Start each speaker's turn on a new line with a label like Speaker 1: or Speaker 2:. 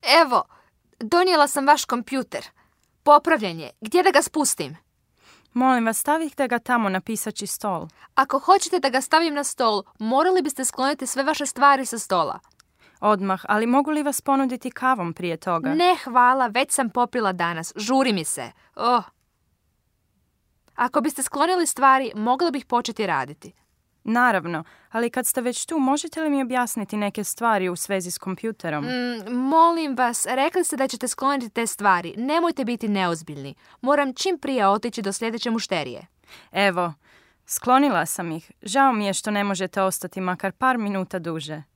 Speaker 1: Evo, donijela sam vaš kompjuter. Popravljen je. Gdje da ga spustim?
Speaker 2: Molim vas, stavite ga tamo na pisaći stol.
Speaker 1: Ako hoćete da ga stavim na stol, morali biste skloniti sve vaše stvari sa stola.
Speaker 2: Odmah, ali mogu li vas ponuditi kavom prije toga?
Speaker 1: Ne, hvala, već sam popila danas. Žuri mi se. Ako biste sklonili stvari, mogla bih početi raditi.
Speaker 2: Naravno, ali kad ste već tu, možete li mi objasniti neke stvari u svezi s kompjuterom?
Speaker 1: Molim vas, rekli ste da ćete skloniti te stvari. Nemojte biti neozbiljni. Moram čim prije otići do sljedeće mušterije.
Speaker 2: Evo, sklonila sam ih. Žao mi je što ne možete ostati makar par minuta duže.